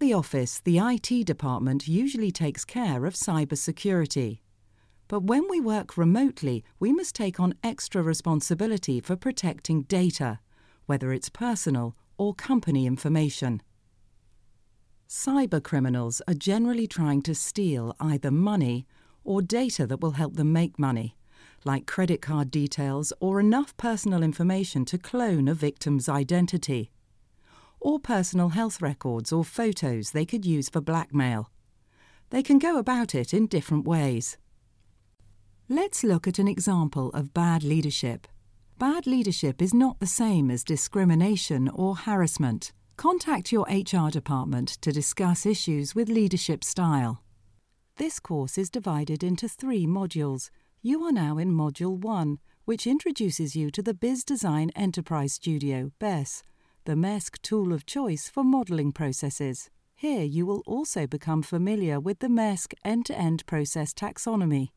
the office, the IT department usually takes care of cybersecurity. But when we work remotely, we must take on extra responsibility for protecting data, whether it's personal or company information. Cybercriminals are generally trying to steal either money or data that will help them make money, like credit card details or enough personal information to clone a victim's identity, or personal health records or photos they could use for blackmail. They can go about it in different ways. Let's look at an example of bad leadership. Bad leadership is not the same as discrimination or harassment. Contact your HR department to discuss issues with leadership style. This course is divided into 3 modules. You are now in Module 1, which introduces you to the Biz Design Enterprise Studio, BES, the MESC tool of choice for modelling processes. Here you will also become familiar with the MESC end-to-end process taxonomy.